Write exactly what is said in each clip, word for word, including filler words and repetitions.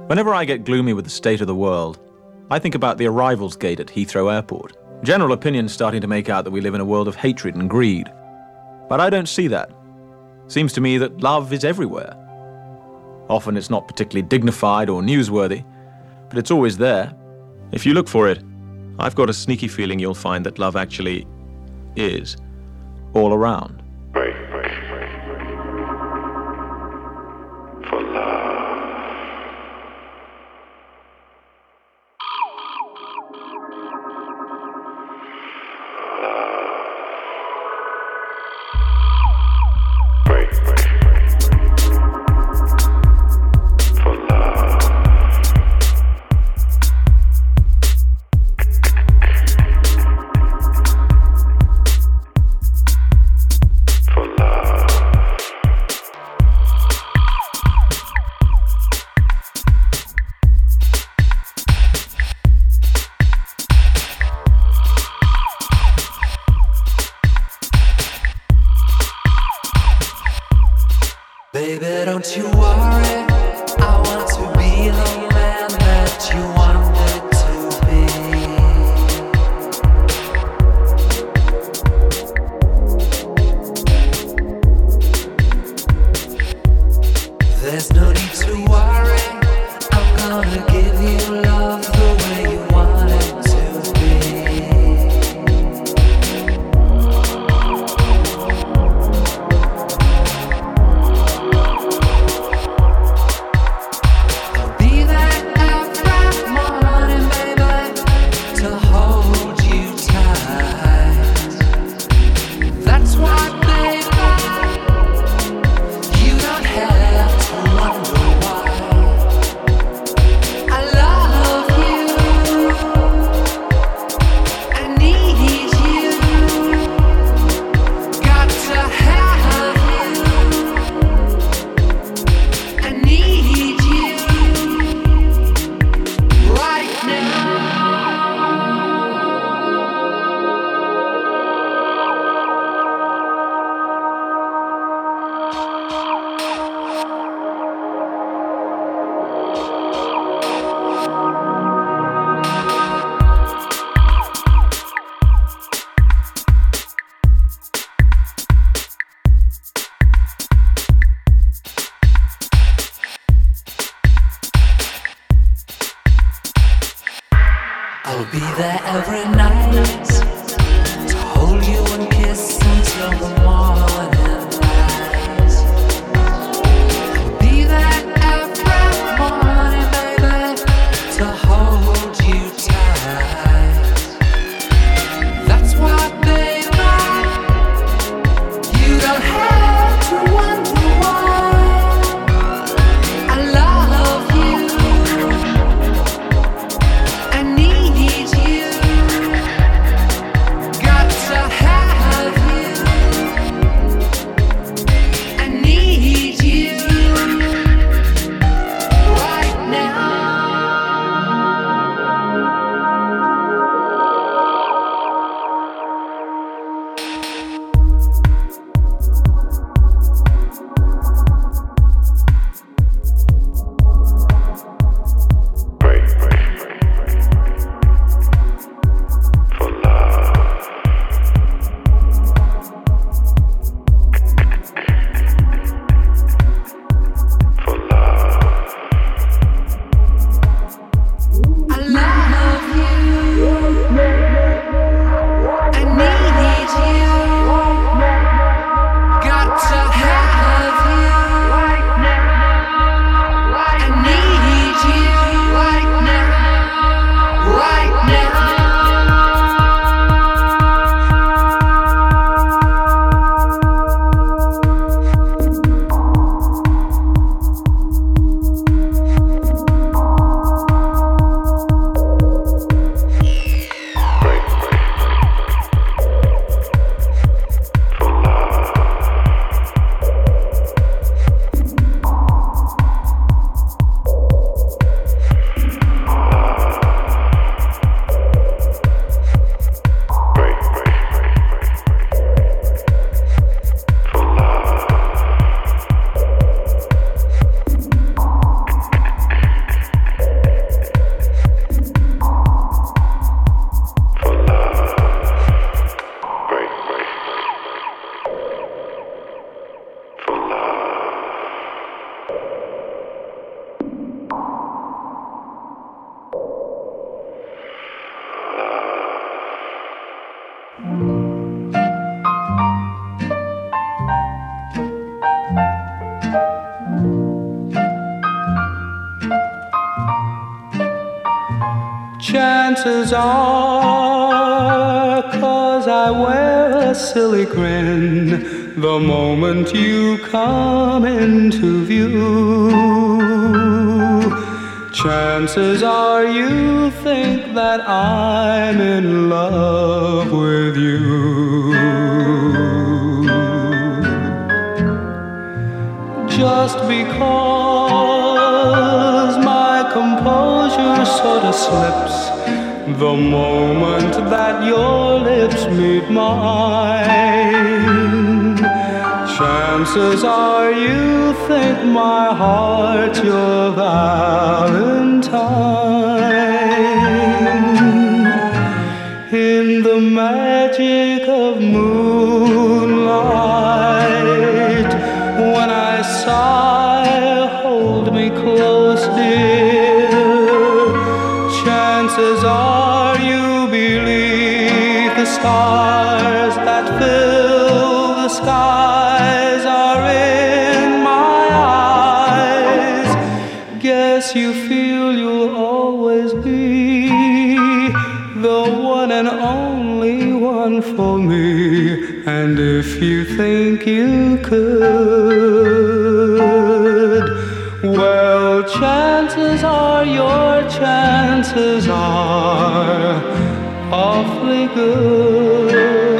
Whenever I get gloomy with the state of the world, I think about the arrivals gate at Heathrow Airport. General opinion's starting to make out that we live in a world of hatred and greed. But I don't see that. Seems to me that love is everywhere. Often it's not particularly dignified or newsworthy, but it's always there. If you look for it, I've got a sneaky feeling you'll find that love actually is all around. Break, break, break, break. For love. Break, break, break, break. For love. For love. Baby, don't you worry, I want to be the man that you wanted to be. There's no need to worry, I'm gonna give you love the way you want it to be. Be there every morning, baby, to hold you tight. That's what, baby, you don't have to wonder why. I love you, I need you, got to have you, I need you right now. I'll be there every night to hold you and kiss until the morning light. I'll be there every morning, baby, to hold you tight. That's why, baby, you don't have to wonder why. I love you, I need you. Chances are, 'cause I wear a silly grin the moment you come into view. Chances are you think that I'm in love with you. Just because my composure sort of slips the moment that your lips meet mine. Chances are you think my heart's your valentine. In the magic of moonlight, when I sigh, hold me close, dear. Chances are you believe the stars that fill the skies are in my eyes. Guess you feel you'll always be the one and only one for me. And if you think you could, well, chances are your chances are awfully good.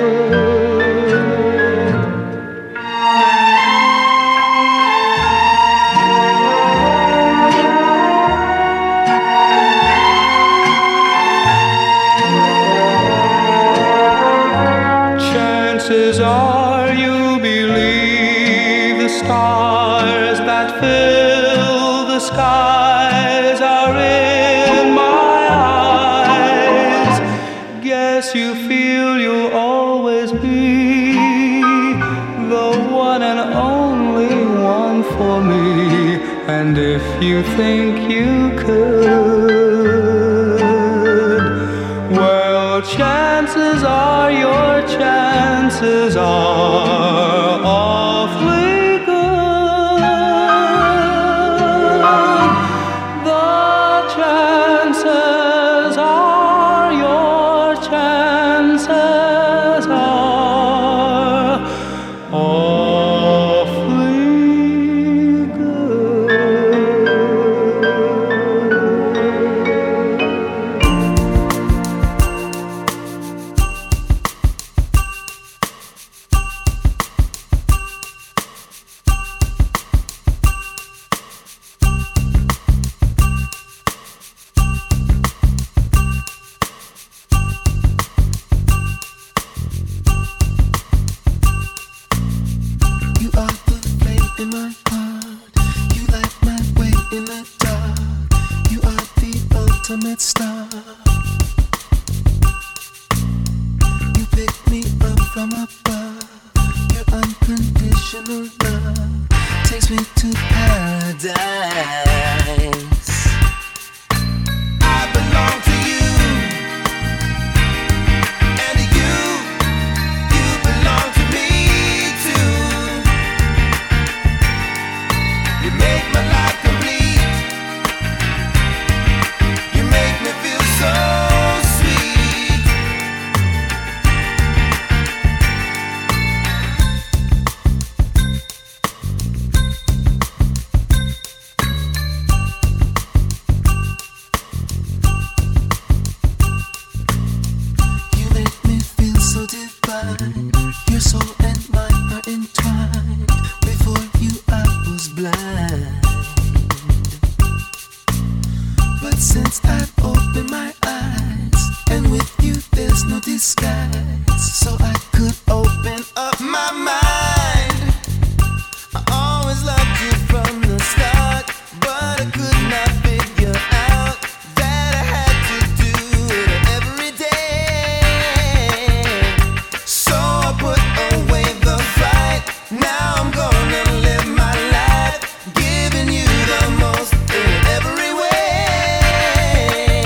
Chances are you believe the stars that fill the skies are in my eyes. Guess you feel you'll always be the one and only one for me. And if you think you could, well, chances are your chances are awfully good. The chances are your chances are awfully good. You are the flame in my heart. You light my way in the dark. You are the ultimate star. You pick me up from above. Your unconditional love takes me to paradise. I belong to you, and you, you belong to me too. You make my life complete. You make me feel so sweet. You make me feel so divine. Your soul and mine are entwined. Before you I was blind, but since I've opened my eyes, and with you there's no disguise, so I could open up my mind. I always loved you from the start, but I could not figure out that I had to do it every day. So I put away the fight. Now I'm gonna live my life, giving you the most in every way.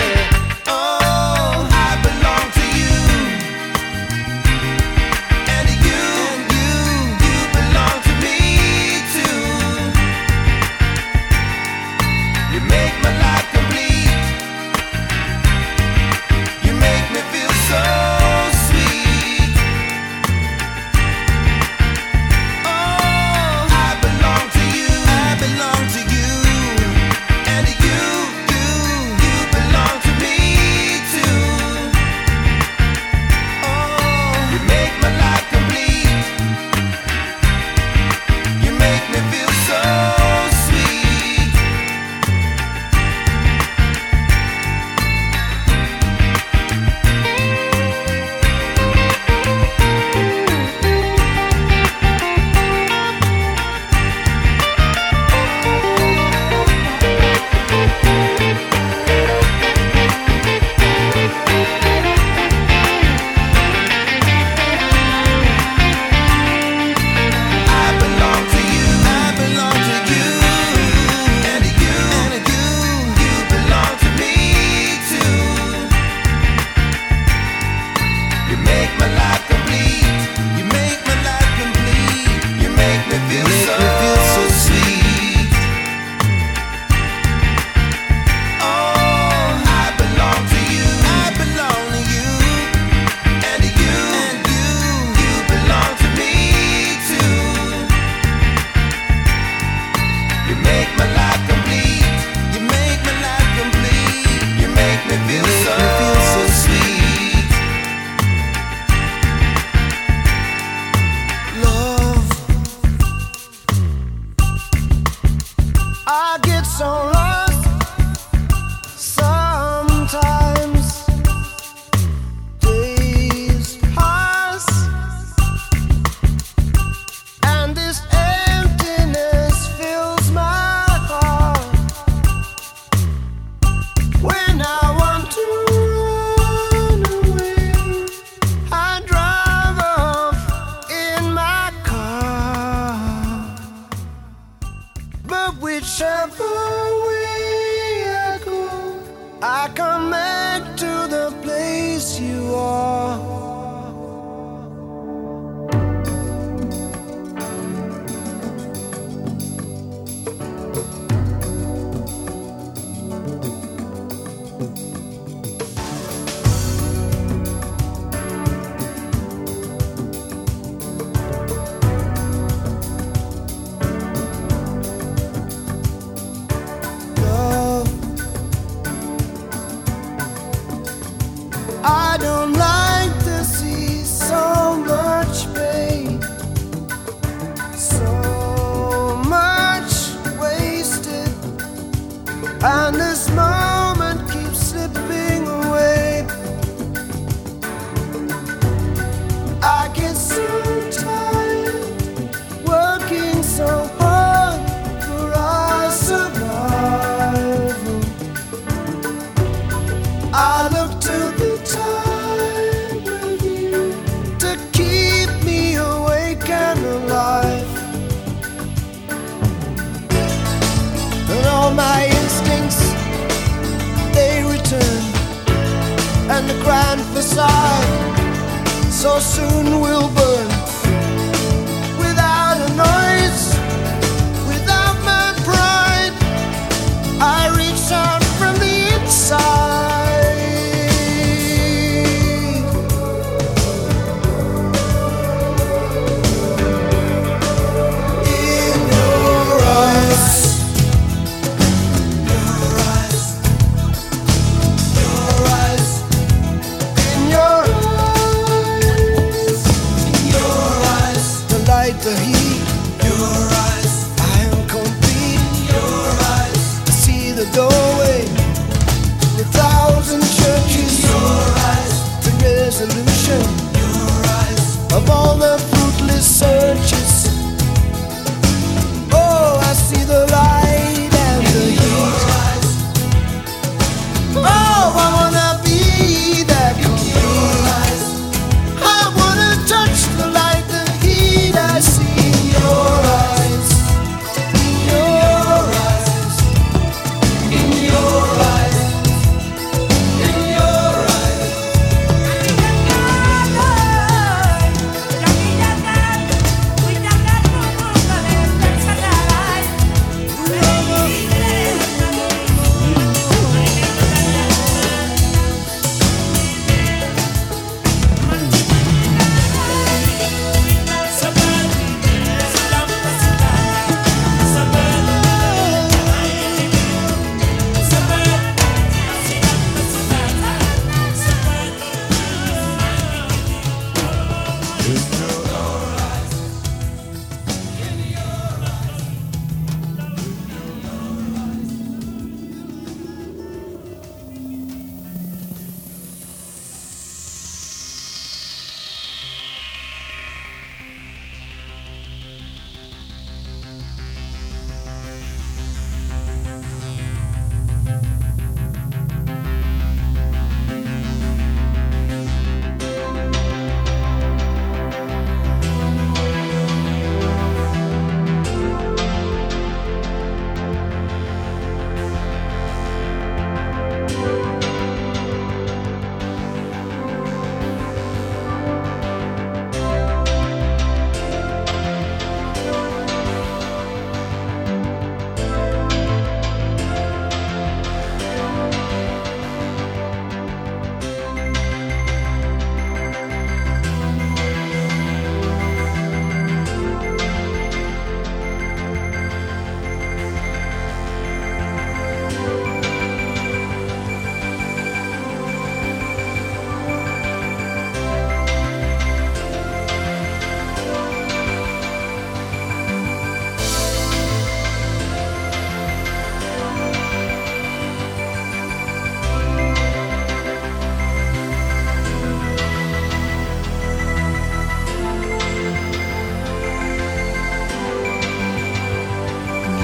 I get so lost sometimes. Days pass, and this emptiness fills my heart. When I want to run away, I drive off in my car. But whichever way I go, I come back to the place you are. Love, I don't like to see so much pain, so much wasted, and this moment keeps slipping away. I get so tired working so hard for our survival. I look to the time with you to keep me awake and alive. And all my instincts, they return, and the grand facade so soon will burn. Without a noise, without my pride, I reach out from the inside. In your eyes, your eyes, your eyes, in your eyes, in your eyes, the light, the heat, your eyes, I am complete. Your eyes, I see the doorway, the thousand churches. Your eyes, the resolution. Your eyes, of all the fruitless searches. Oh, I see the light and the heat. Oh, I wanna be that complete. I wanna touch the light, the heat I see in your eyes. In your eyes. In your eyes. In your eyes.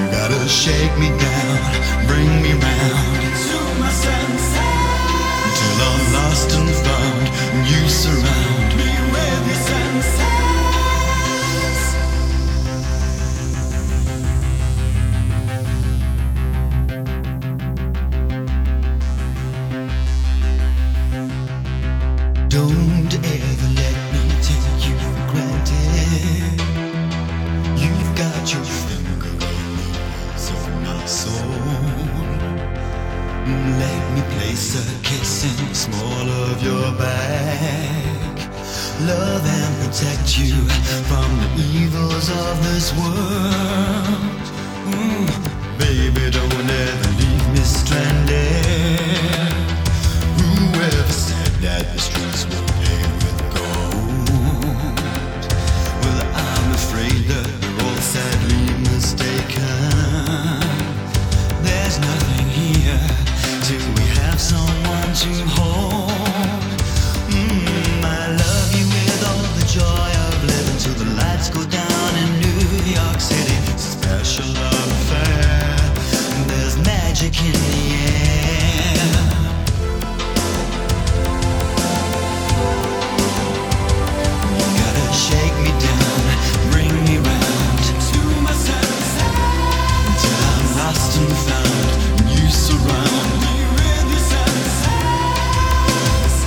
gotta shake me down, bring me round to my senses, till I'm lost and found, and you surround me with your senses. Don't ever let me take you for granted. You've got your finger on the pulse of my soul. Let me place a kiss in the small of your back. Love and protect you from the evils of this world. Mm, baby, don't ever leave me stranded. Whoever said that the streets were paved with gold? Well, I'm afraid that we're all sadly mistaken. There's nothing here till we have someone to hold. Mm, I love you with all the joy of living till the lights go down in New York City. It's a special love affair. There's magic in the air. Shake me down, bring me round to my senses, till I'm lost and found, and you surround me with your senses.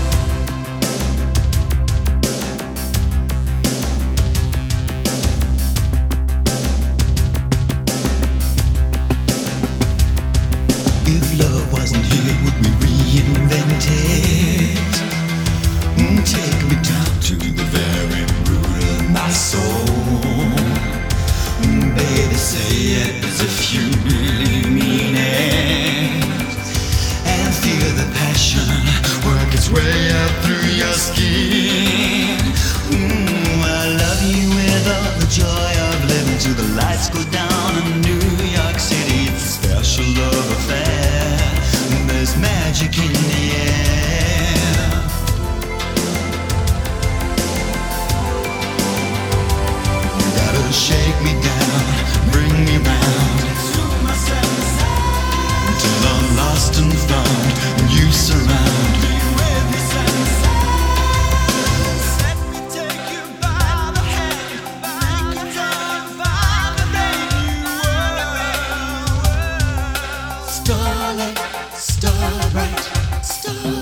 If love wasn't here, would we reinvent it? Mm, take me down to the very my soul. Baby, say it as if you really mean it, and feel the passion work its way up through your skin. Mm, I love you with all the joy of living till the lights go down in New York City. It's a special love affair. There's magic in the air. Shake me down, bring me round to my senses, till I'm lost and found, and you surround me with your senses. Let me take you by the hand, bring you down by the name you were. Starlight, starbright, starlight.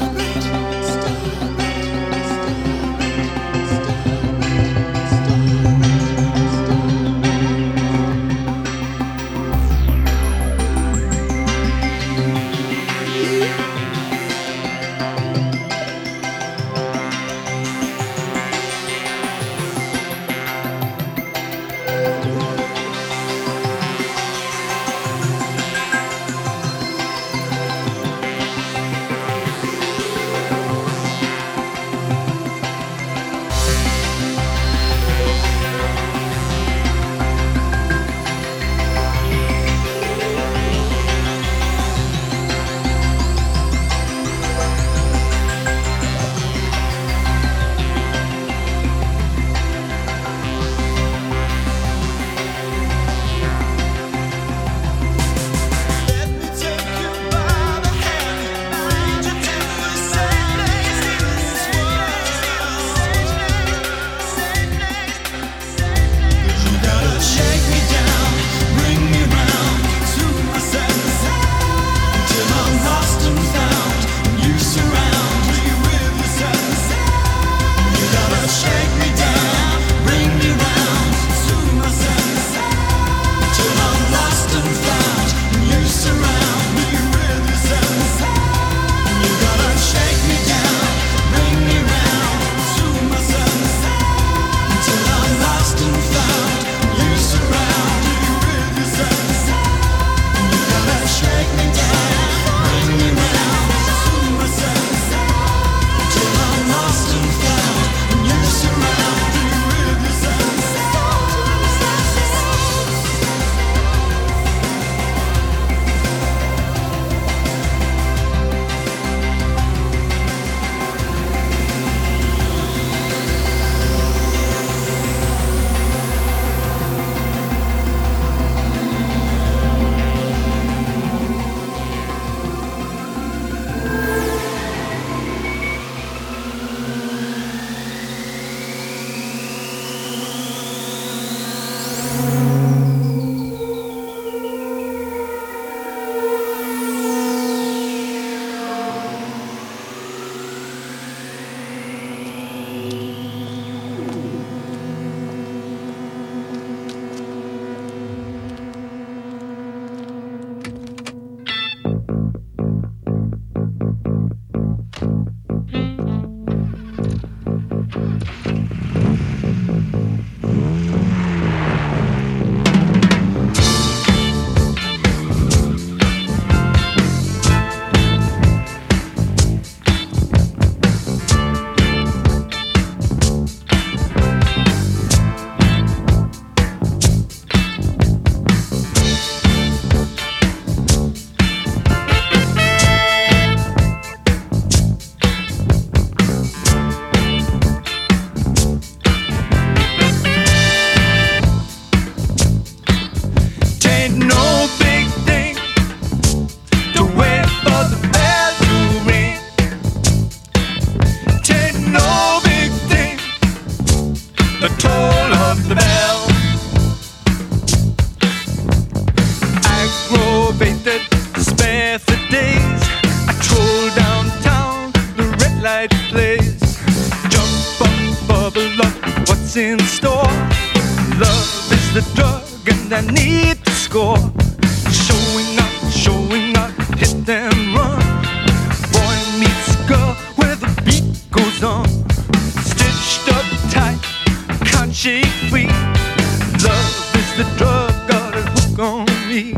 shake free. Love is the drug, got a hook on me.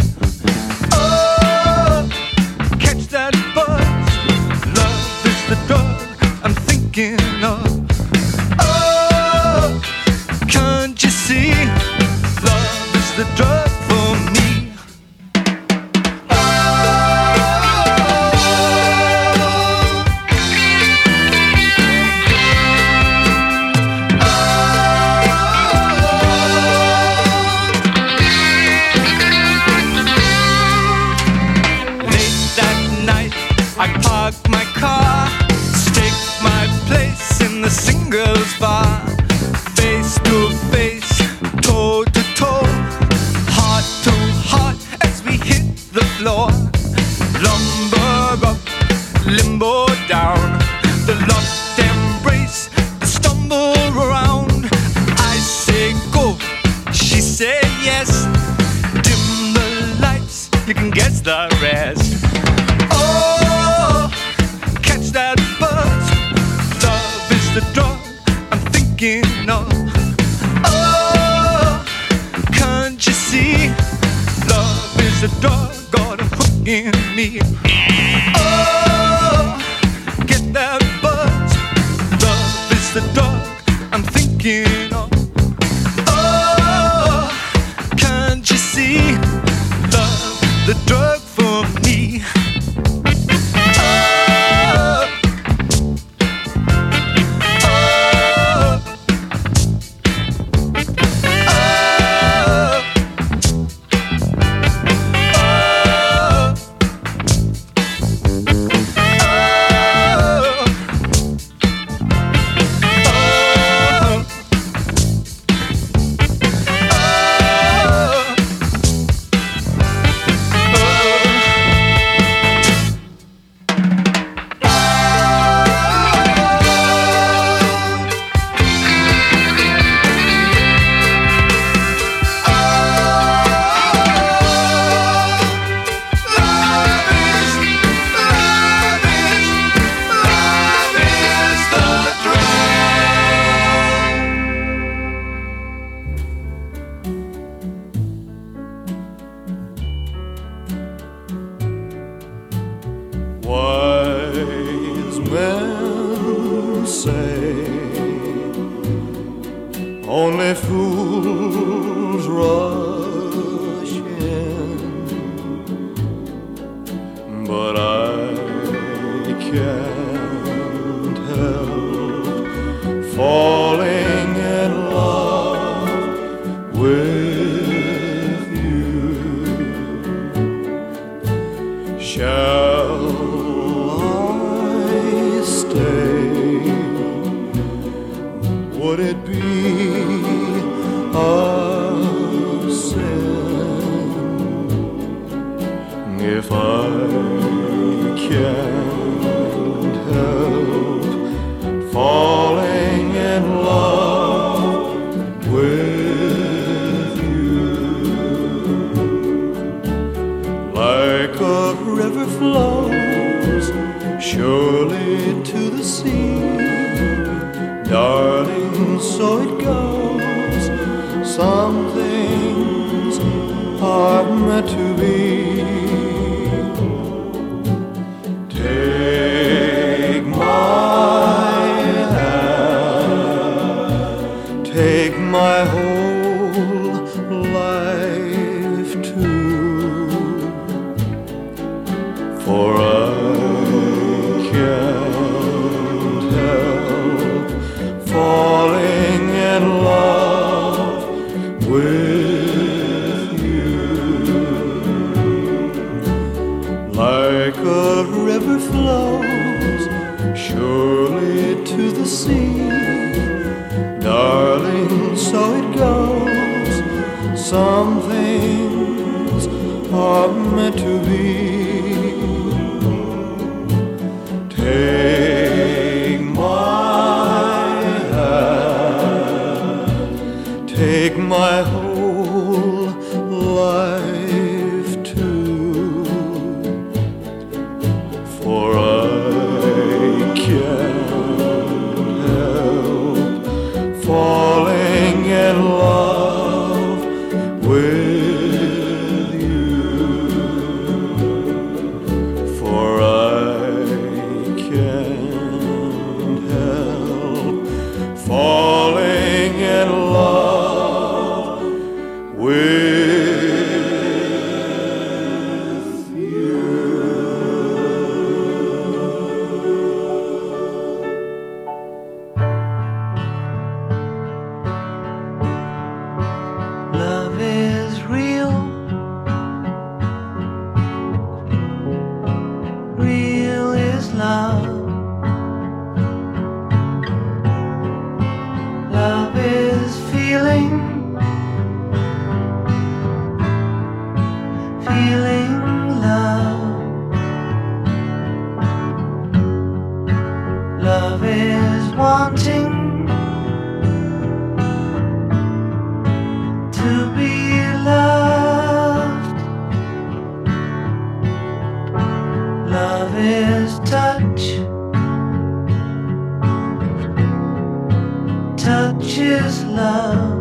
Oh, catch that buzz. Love is the drug I'm thinking of. Oh, can't you see? Love is the drug for me. I park my car, stake my place in the singles bar. Face to face, toe to toe, heart to heart as we hit the floor. Lumber up, limbo down, the locked embrace, the stumble around. I say go, she say yes. Dim the lights, you can guess the rest. That buzz, love is the drug I'm thinking of. Oh, can't you see? Love is the drug, got a hook in me. Oh, get that buzz, love is the drug I'm thinking of. Oh, can't you see? Love, the drug for me. Wise men say only fools rush in, but I can't help falling in love with you. Shall would it be a sin if I can't help falling in love with you? Like a river flows surely to the sea, darling, so it goes. Some things are meant to be. Take my hand, take my whole life too, for I can't help falling in love with you. Like a river flows surely to the sea, darling, so it goes. Some things are meant to be. Take my hand, take my whole life too, for I can't help falling in feeling love. Love is wanting to be loved. Love is touch. Touch is love.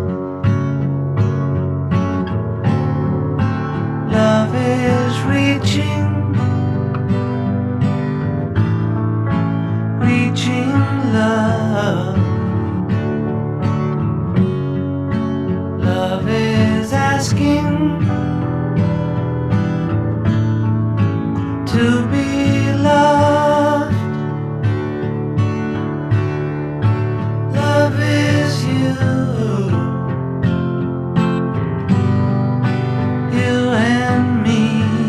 Love is reaching, reaching love. Love is asking to be loved. Love is you. You and me.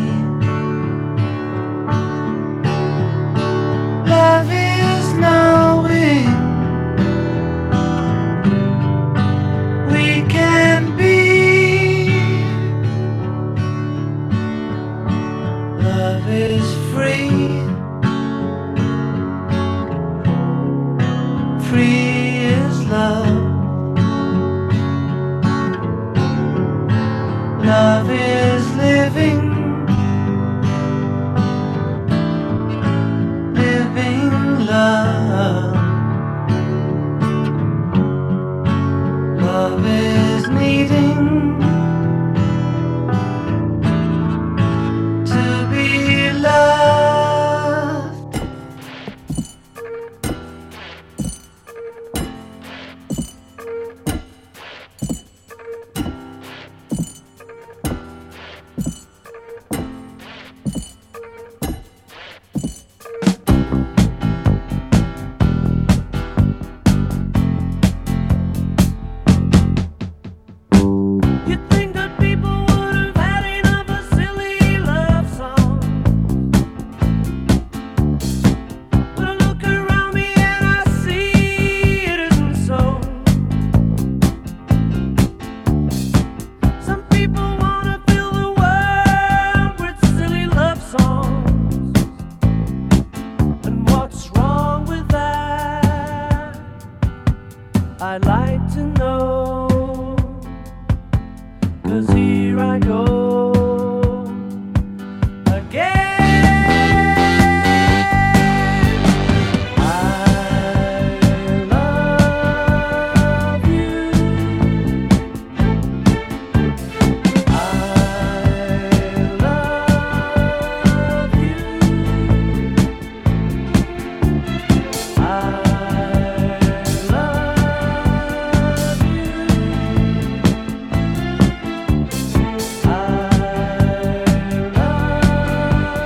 Love is knowing we can be. Love is free. Free is love. Love is living, living love. Love is needing to be loved. You'd think that people would have had enough of silly love songs, but I look around me and I see it isn't so. Some people wanna fill the world with silly love songs, and what's wrong with that? I'd like to know. 'Cause here I go again. I love you. I love you. I love you. I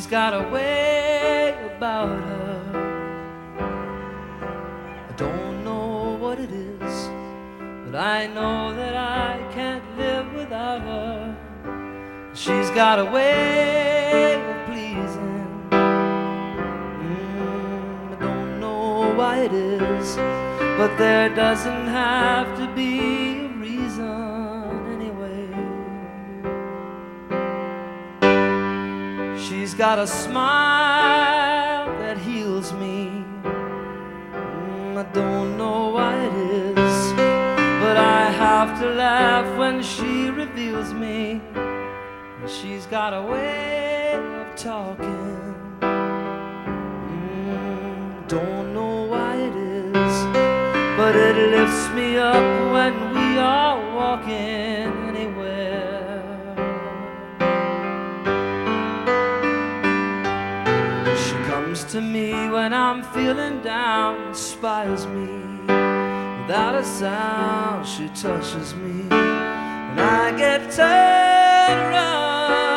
She's got a way about her. I don't know what it is, but I know that I can't live without her. She's got a way of pleasing. Mm, I don't know why it is, but there doesn't have to be a reason anyway. She's got a smile that heals me. Mm, I don't know why it is, but I have to laugh when she reveals me. She's got a way of talking. Mm, don't know why it is, but it lifts me up when we are walking anywhere. She comes to me when I'm feeling down, inspires me. Without a sound, she touches me, and I get turned around.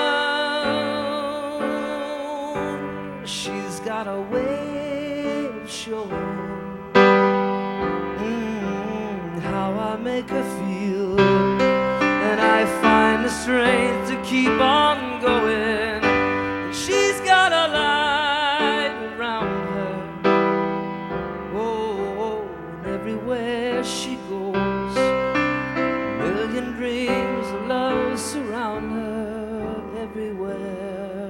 She's got a way of showing mm, how I make her feel, and I find the strength to keep on going. She's got a light around her. Oh, oh, and everywhere she goes, a million dreams of love surround her everywhere.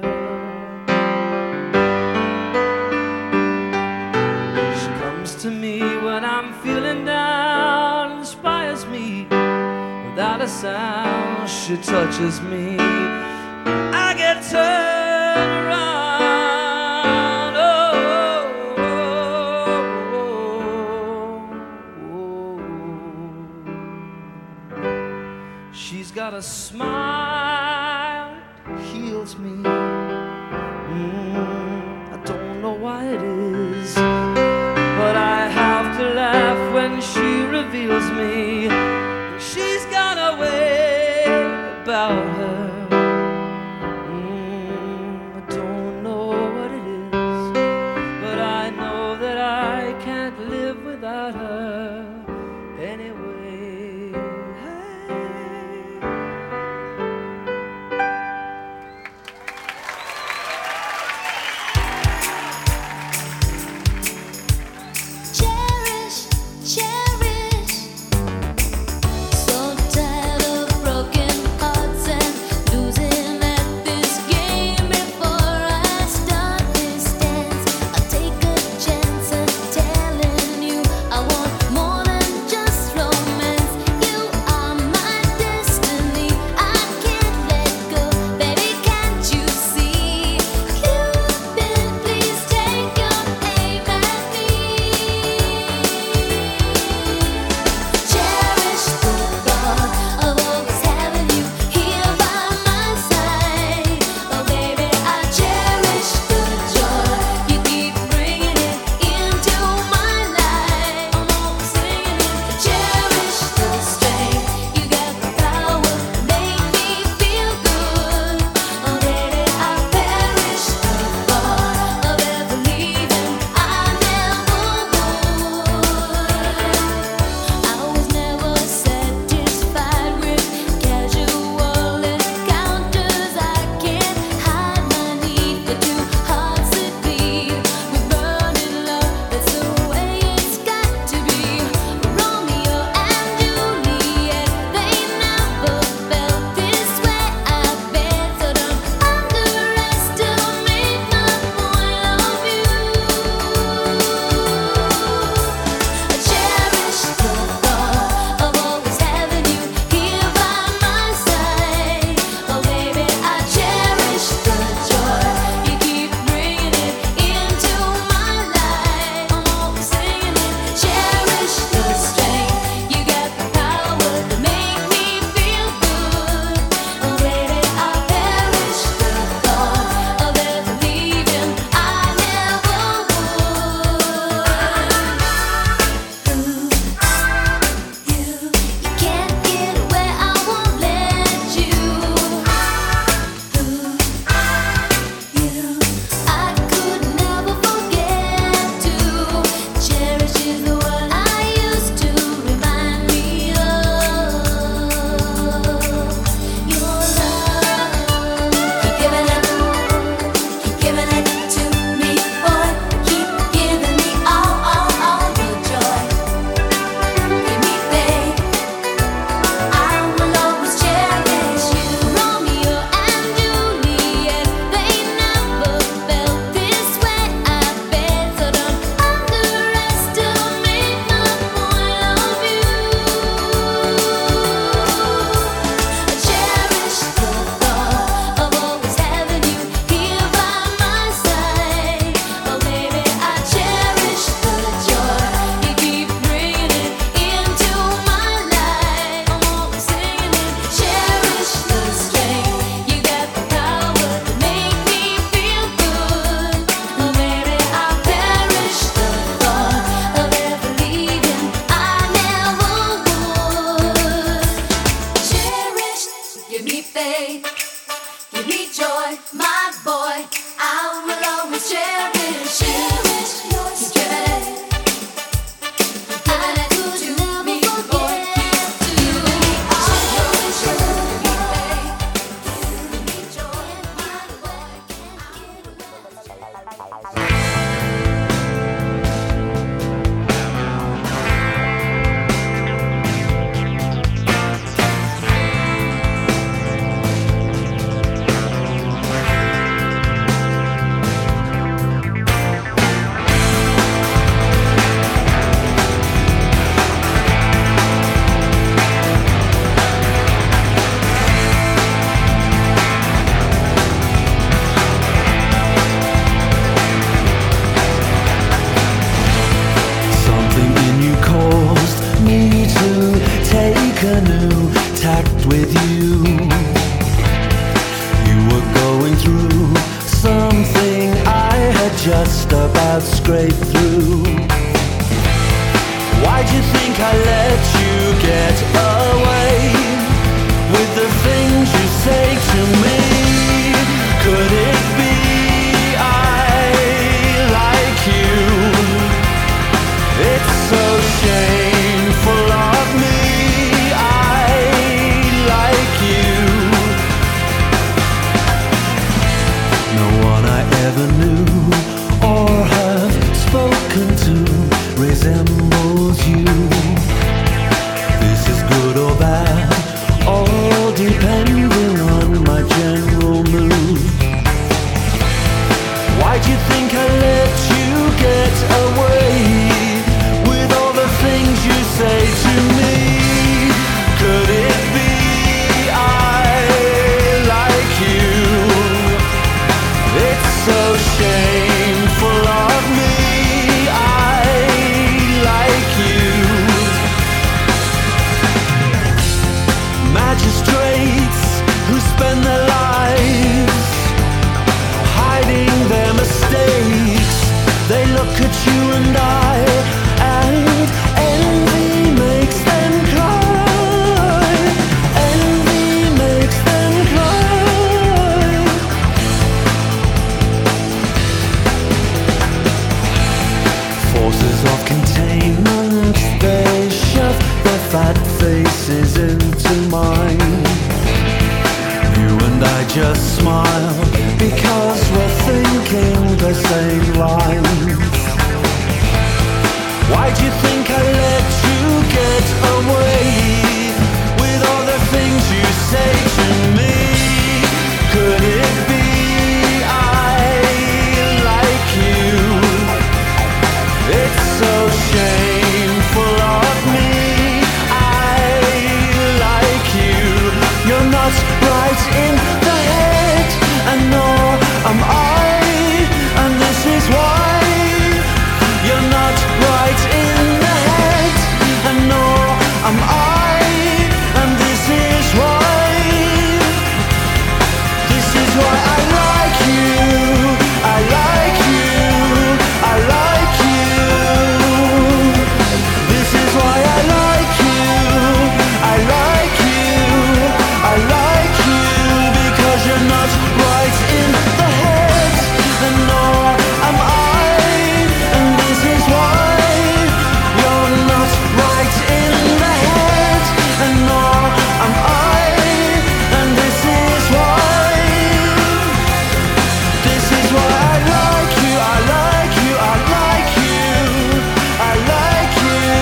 She comes to me when I'm feeling down, inspires me. Without a sound, she touches me. I get turned around. Oh, oh, oh, oh. She's got a smile that heals me. Mm, I don't know why it is, but I have to laugh when she reveals me. She's got a way about her. Mm, I don't know what it is, but I know that I can't live without her anyway. Hey. Cherish, cherish. So tired of broken hearts and losing at this game. Before I start this dance, I'll take a chance at telling you I want more than straight through. Why'd you think I let you get away with the things you say to me? Could it be I like you? It's so shameful of me. I like you. No one I ever knew or have spoken to resembles you. This is good or bad, all depending on my general mood. Why'd you think I let you get away with all the things you say to me? Could it be I like you? It's so shameful of me. I like you. Magistrates who spend their lives hiding their mistakes, they look at you and I, and envy makes them cry. Envy makes them cry. Forces of containment, they shove their fat faces into mine. You and I just smile because we're thinking the same lines. Why'd you think I let you get away with all the things you say to me? Could it be I like you? It's so shameful of me. I like you. You're not right in the head, and nor am I, and this is why. You're not right in the head, and nor am I, and this is why. This is why I like you. I like you. I like you. This is why I like you. I like you. I like you because you're not right in the head, and nor am I, and this is why. You're not right in the head, and nor am I, and this is why. This is why I like you. I like you. I like you. I like you.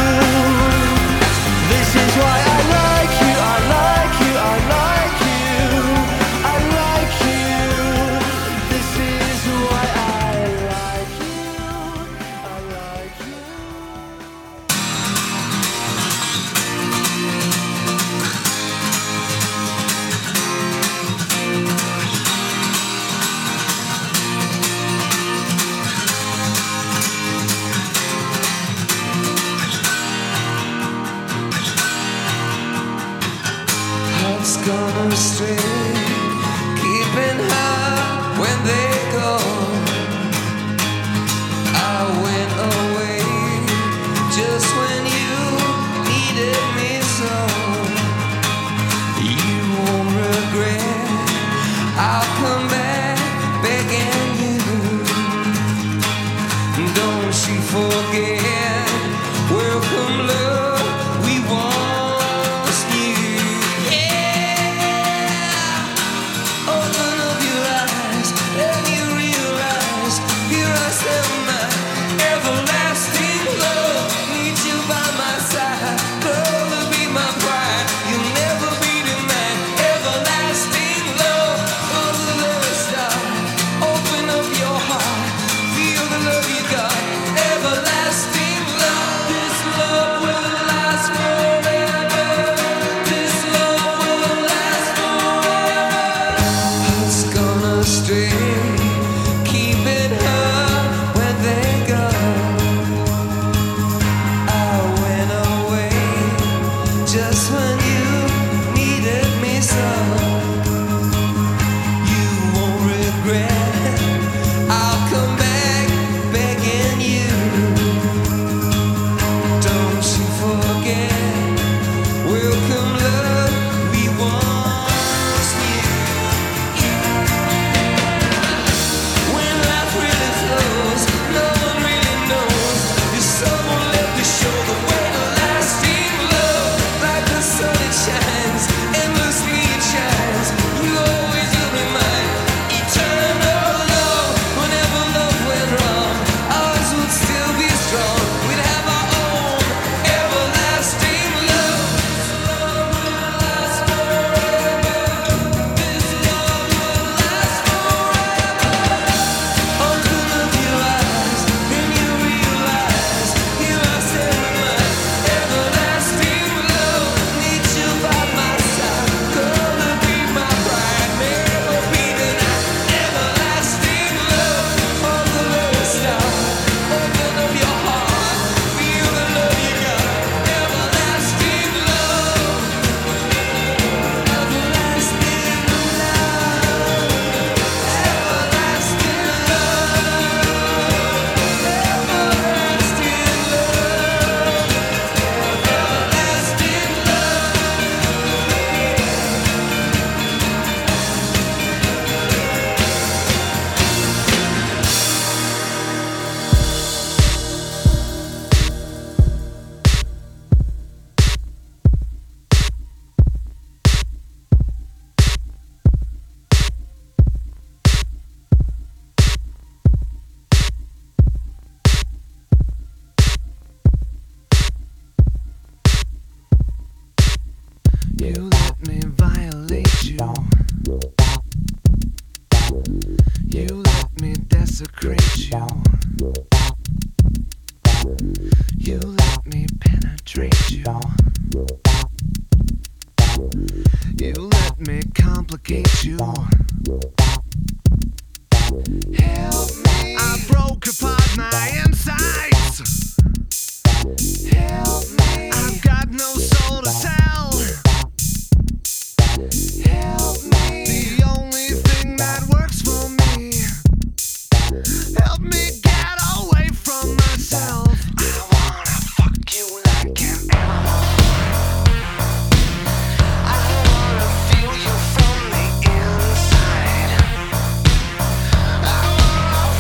This is why I like you. I like you. I like you. I like you. This is why I like you. I like you. Hearts gone astray, keeping high when they go. I went away just when you needed me so. You won't regret, I'll come back begging you. Don't you forget, welcome love we once knew. Yeah. Open up your eyes, and you realize here I stand, my everlasting love. Need you by my side, girl, to be my pride. You'll never be denied. Everlasting love, from the very start. Open up your heart, feel the love you got. Everlasting love, this love will last. You let me violate you. You let me desecrate you. You let me penetrate you. You let me complicate you. Help me. I broke apart my insides. Help me. I've got no soul to tell. Help me. The only thing that works for me. Help me get away from myself. I wanna fuck you like an animal. I wanna feel you from the inside. I wanna